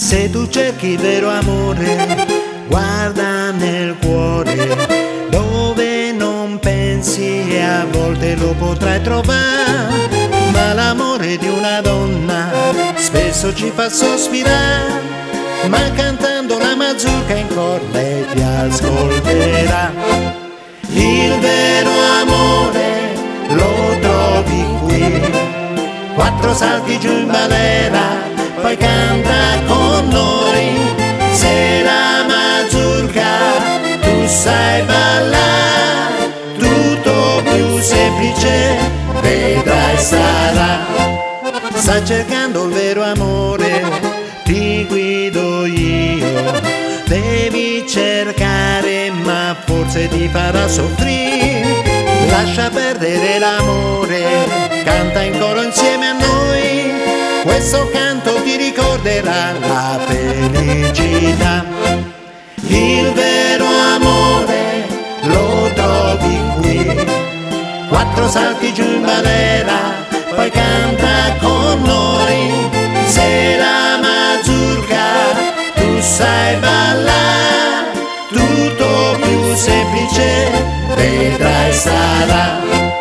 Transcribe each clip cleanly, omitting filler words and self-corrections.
Se tu cerchi vero amore, guarda nel cuore, dove non pensi e a volte lo potrai trovare. Ma l'amore di una donna spesso ci fa sospirare, ma cantando la mazurka in cor lei ti ascolterà. Il vero amore lo trovi qui, 4 salti giù in balera, poi canta con noi. Se la mazurka tu sai ballare, tutto più semplice vedrai sarà. Sta cercando il vero amore, ti guido io. Devi cercare ma forse ti farà soffrire. Lascia perdere l'amore, canta in coro insieme a noi. Questo canto ti ricorderà la felicità. Il vero amore lo trovi qui, 4 salti giù in balera, poi canta con noi. Se la mazurka tu sai ballare, tutto più semplice vedrai sarà.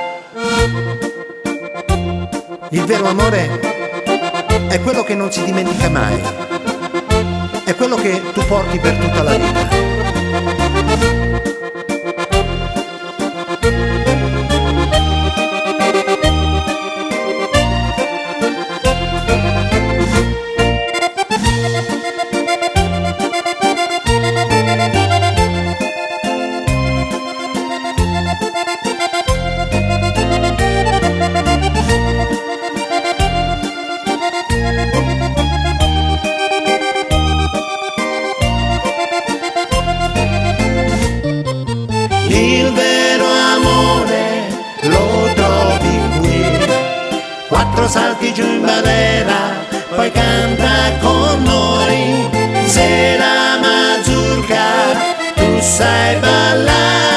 Il vero amore è quello che non si dimentica mai, è quello che tu porti per tutta la vita. Il vero amore lo trovi qui, 4 salti giù in balera, poi canta con noi. Se la mazurka tu sai ballare,